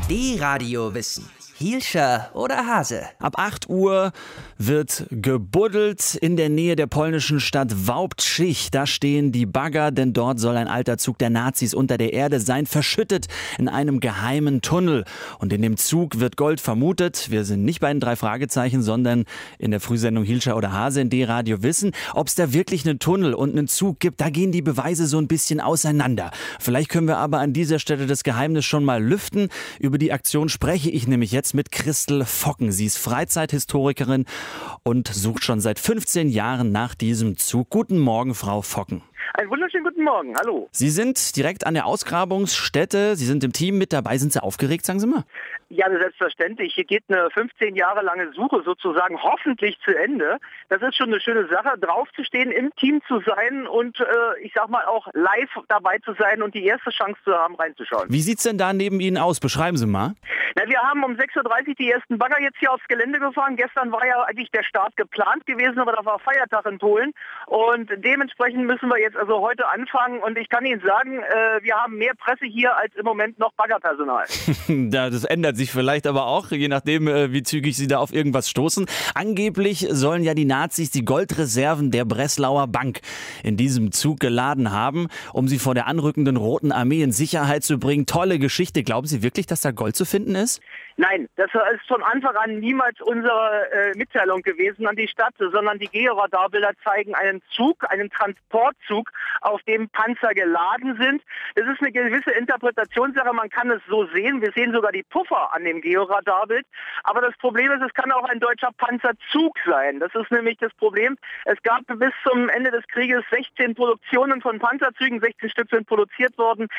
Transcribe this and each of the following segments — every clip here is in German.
D-Radio Wissen. Hielscher oder Hase? Ab 8 Uhr wird gebuddelt in der Nähe der polnischen Stadt Wałbrzych. Da stehen die Bagger, denn dort soll ein alter Zug der Nazis unter der Erde sein, verschüttet in einem geheimen Tunnel. Und in dem Zug wird Gold vermutet. Wir sind nicht bei den 3 Fragezeichen, sondern in der Frühsendung Hielscher oder Hase in D-Radio Wissen. Ob es da wirklich einen Tunnel und einen Zug gibt, da gehen die Beweise so ein bisschen auseinander. Vielleicht können wir aber an dieser Stelle das Geheimnis schon mal lüften. Über die Aktion spreche ich nämlich jetzt mit Christel Focken. Sie ist Freizeithistorikerin und sucht schon seit 15 Jahren nach diesem Zug. Guten Morgen, Frau Focken. Einen wunderschönen guten Morgen, hallo. Sie sind direkt an der Ausgrabungsstätte, Sie sind im Team mit dabei. Sind Sie aufgeregt, sagen Sie mal? Ja, selbstverständlich. Hier geht eine 15 Jahre lange Suche sozusagen hoffentlich zu Ende. Das ist schon eine schöne Sache, draufzustehen, im Team zu sein und ich sag mal auch live dabei zu sein und die erste Chance zu haben, reinzuschauen. Wie sieht's denn da neben Ihnen aus? Beschreiben Sie mal. Na, wir haben um 6.30 Uhr die ersten Bagger jetzt hier aufs Gelände gefahren. Gestern war ja eigentlich der Start geplant gewesen, aber da war Feiertag in Polen. Und dementsprechend müssen wir jetzt also heute anfangen. Und ich kann Ihnen sagen, wir haben mehr Presse hier als im Moment noch Baggerpersonal. Das ändert sich vielleicht aber auch, je nachdem, wie zügig Sie da auf irgendwas stoßen. Angeblich sollen ja die Nazis die Goldreserven der Breslauer Bank in diesem Zug geladen haben, um sie vor der anrückenden Roten Armee in Sicherheit zu bringen. Tolle Geschichte. Glauben Sie wirklich, dass da Gold zu finden ist? Nein, das ist von Anfang an niemals unsere Mitteilung gewesen an die Stadt, sondern die Georadarbilder zeigen einen Zug, einen Transportzug, auf dem Panzer geladen sind. Es ist eine gewisse Interpretationssache, man kann es so sehen. Wir sehen sogar die Puffer an dem Georadarbild. Aber das Problem ist, es kann auch ein deutscher Panzerzug sein. Das ist nämlich das Problem. Es gab bis zum Ende des Krieges 16 Produktionen von Panzerzügen, 16 Stück sind produziert worden,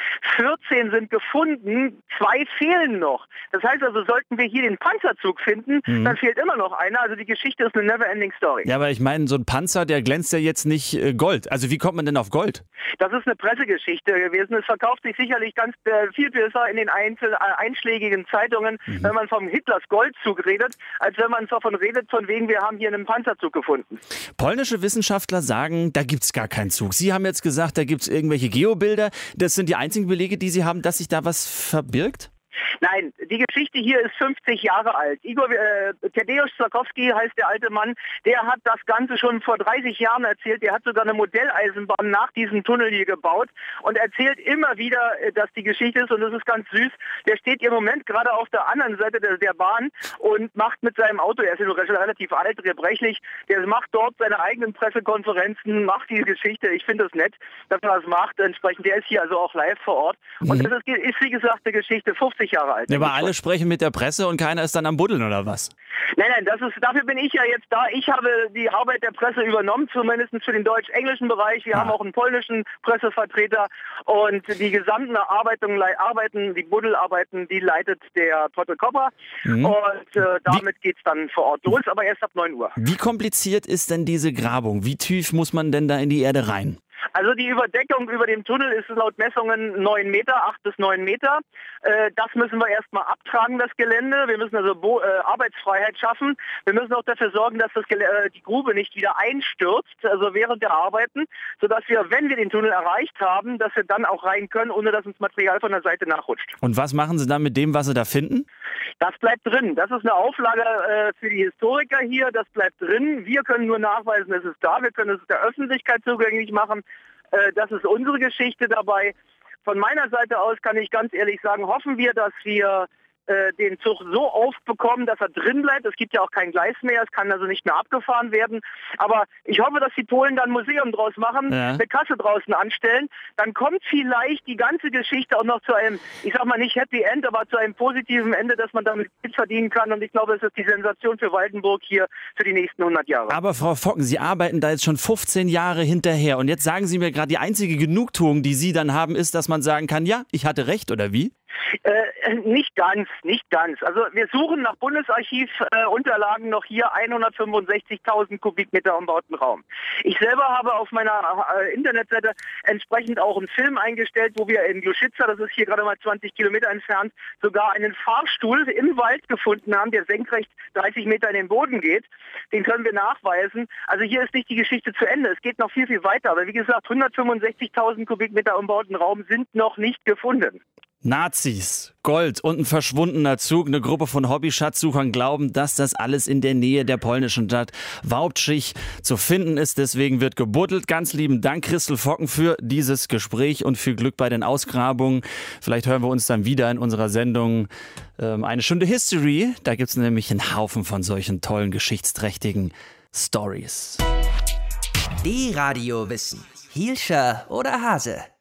14 sind gefunden, 2 fehlen noch. Das heißt also, sollten wir hier den Panzerzug finden, dann fehlt immer noch einer. Also die Geschichte ist eine never-ending Story. Ja, aber ich meine, so ein Panzer, der glänzt ja jetzt nicht Gold. Also wie kommt man denn auf Gold? Das ist eine Pressegeschichte gewesen. Es verkauft sich sicherlich ganz viel besser in den einschlägigen Zeitungen, wenn man vom Hitlers Goldzug redet, als wenn man davon redet, von wegen, wir haben hier einen Panzerzug gefunden. Polnische Wissenschaftler sagen, da gibt's gar keinen Zug. Sie haben jetzt gesagt, da gibt's irgendwelche Geobilder. Das sind die einzigen Belege, die Sie haben, dass sich da was verbirgt? Nein, die Geschichte hier ist 50 Jahre alt. Tadeusz Żakowski heißt der alte Mann, der hat das Ganze schon vor 30 Jahren erzählt. Der hat sogar eine Modelleisenbahn nach diesem Tunnel hier gebaut und erzählt immer wieder, dass die Geschichte ist, und das ist ganz süß. Der steht im Moment gerade auf der anderen Seite der Bahn und macht mit seinem Auto, er ist ja nur relativ alt, gebrechlich, der macht dort seine eigenen Pressekonferenzen, macht die Geschichte. Ich finde es nett, dass er das macht. Entsprechend, der ist hier also auch live vor Ort. Und das ist, wie gesagt, eine Geschichte 50 Jahre alt. Ja, aber alle sprechen mit der Presse und keiner ist dann am Buddeln, oder was? Nein, dafür bin ich ja jetzt da. Ich habe die Arbeit der Presse übernommen, zumindest für den deutsch-englischen Bereich. Wir haben auch einen polnischen Pressevertreter und die gesamten die Buddelarbeiten, die leitet der Totte Kopper und damit geht's dann vor Ort los, aber erst ab 9 Uhr. Wie kompliziert ist denn diese Grabung? Wie tief muss man denn da in die Erde rein? Also die Überdeckung über dem Tunnel ist laut Messungen 9 Meter, 8 bis 9 Meter. Das müssen wir erstmal abtragen, das Gelände. Wir müssen also Arbeitsfreiheit schaffen. Wir müssen auch dafür sorgen, dass die Grube nicht wieder einstürzt, also während der Arbeiten, sodass wir, wenn wir den Tunnel erreicht haben, dass wir dann auch rein können, ohne dass uns Material von der Seite nachrutscht. Und was machen Sie dann mit dem, was Sie da finden? Das bleibt drin. Das ist eine Auflage für die Historiker hier. Das bleibt drin. Wir können nur nachweisen, es ist da. Wir können es der Öffentlichkeit zugänglich machen. Das ist unsere Geschichte dabei. Von meiner Seite aus kann ich ganz ehrlich sagen, hoffen wir, dass wir den Zug so aufbekommen, dass er drin bleibt. Es gibt ja auch kein Gleis mehr, es kann also nicht mehr abgefahren werden. Aber ich hoffe, dass die Polen dann ein Museum draus machen, eine Kasse draußen anstellen. Dann kommt vielleicht die ganze Geschichte auch noch zu einem, ich sag mal nicht Happy End, aber zu einem positiven Ende, dass man damit Geld verdienen kann. Und ich glaube, es ist die Sensation für Waldenburg hier für die nächsten 100 Jahre. Aber Frau Focken, Sie arbeiten da jetzt schon 15 Jahre hinterher. Und jetzt sagen Sie mir gerade, die einzige Genugtuung, die Sie dann haben, ist, dass man sagen kann, ja, ich hatte recht, oder wie? Nicht ganz. Also wir suchen nach Bundesarchiv-Unterlagen noch hier 165.000 Kubikmeter umbauten Raum. Ich selber habe auf meiner Internetseite entsprechend auch einen Film eingestellt, wo wir in Juschitza, das ist hier gerade mal 20 Kilometer entfernt, sogar einen Fahrstuhl im Wald gefunden haben, der senkrecht 30 Meter in den Boden geht. Den können wir nachweisen. Also hier ist nicht die Geschichte zu Ende. Es geht noch viel, viel weiter. Aber wie gesagt, 165.000 Kubikmeter umbauten Raum sind noch nicht gefunden. Nazis, Gold und ein verschwundener Zug. Eine Gruppe von Hobby-Schatzsuchern glauben, dass das alles in der Nähe der polnischen Stadt Wałbrzych zu finden ist. Deswegen wird gebuddelt. Ganz lieben Dank, Christel Focken, für dieses Gespräch und viel Glück bei den Ausgrabungen. Vielleicht hören wir uns dann wieder in unserer Sendung Eine Stunde History. Da gibt es nämlich einen Haufen von solchen tollen, geschichtsträchtigen Stories. Die Radio Wissen. Hielscher oder Hase?